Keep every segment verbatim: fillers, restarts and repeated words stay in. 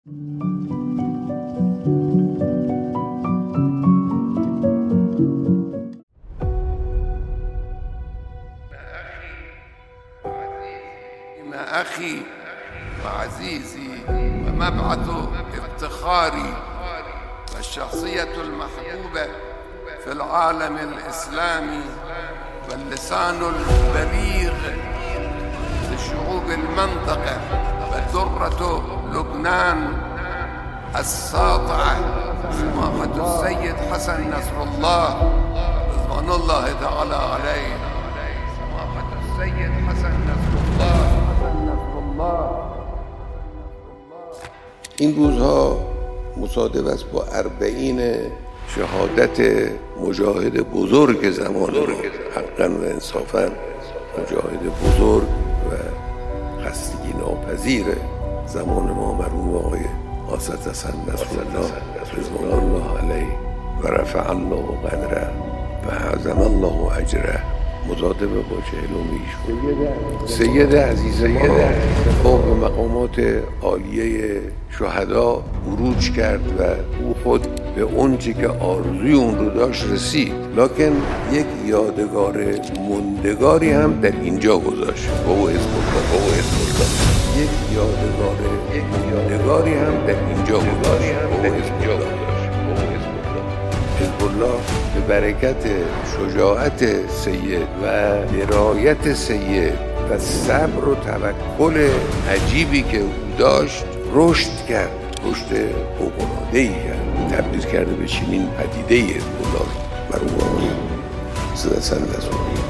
أخي وعزيزي ومبعث افتخاري والشخصية المحبوبة في العالم الإسلامي واللسان البليغ لشعوب المنطقة ودرة لبنان الساطعة سماحة السيد حسن نصر الله رضوان الله تعالى عليه. سماحة السيد حسن نصر الله. این روزها مصادف است با اربعین شهادت مجاهد بزرگ زمان ما، حقا و انصافا مجاهد بزرگ و خستگی ناپذیر زمان ما، مرحوم آقای آصد حسن نصرالله رضوان الله علیه و رفع الله قدره و اعظم الله اجره، مصادف با چهلمین ایشون. سید عزیز ما فوق مقامات عالیه شهدا عروج کرد و او خود به اون چی که آرزوی اون رو داشت رسید، لکن یک یادگار موندگاری هم در اینجا گذاشت با او حزب الله. یک یادگار موندگاری هم در اینجا گذاشت با او حزب الله. حزب الله به برکت شجاعت سید و درایت سید و صبر و توکل عجیبی که او داشت رشد کرد، رشد فوق‌العاده‌ای کرد، تبدیل کرده به چنین پدیده حزب الله مرحوم آقای سید حسن نصرالله.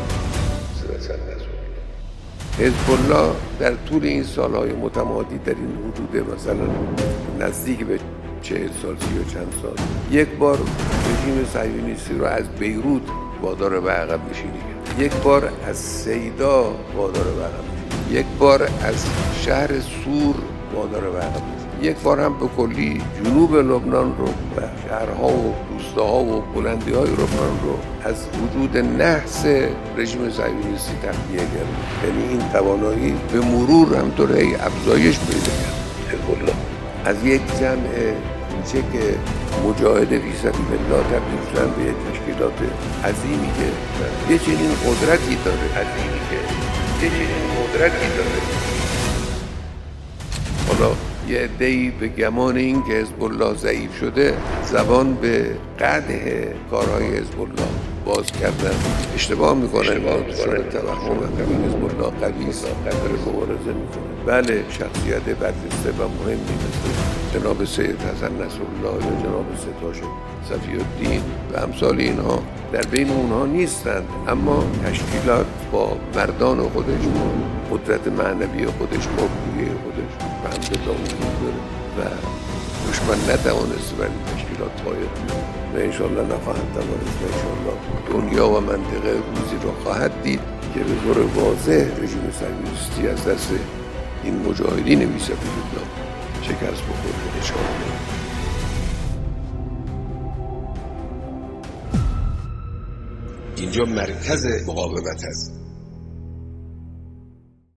حزب الله در طول این سالهای متمادی در این حدود مثلا نزدیک به چهل سال، سی و چند سال، یک بار رژیم صهیونیستی رو از بیروت وادار به عقب نشینی کرد، یک بار از سیدا وادار به عقب نشینی، یک بار از شهر سور وادار به عقب نشینی، یک بار هم به کلی جنوب لبنان رو و شهرها و روستاها و بلندی‌های لبنان رو از وجود نحس رژیم صهیونیستی تخلیه کرد. یعنی این توانایی به مرور همطور هی افزایش پیدا کرد. حزب الله از یک جمع کوچک مجاهد فی سبیل الله تبدیل شدن به یک تشکیلات عظیمی که یه چنین قدرتی داره عظیمی که یه چنین قدرتی داره حالا یه عده‌ای به گمان این که حزب الله ضعیف شده زبان به قدح کارهای حزب الله باز کردن اشتباه میکنن، دچار توهم میکنن حزب الله قوی است، داره مبارزه میکنه. بله، شخصیت برجسته و مهمی مثل جناب سید حسن نصرالله یا جناب سید هاشم صفی الدین و امثال اینها در بین اونها نیستند، اما تشکیلات با مردان خودش، با قدرت معنوی خودش، با روحیه خودش و الحمدلله وجود داره و دشمن نتوانست بر این تشکیلات پایه و انشاءالله نخواهد توانست و انشاءالله دنیا و منطقه روزی را خواهد دید که به طور واضح رژیم صهیونیستی از دست این مجاهدین فی سبیل الله شکست بخورد انشاءالله. اینجا مرکز مقاومت است.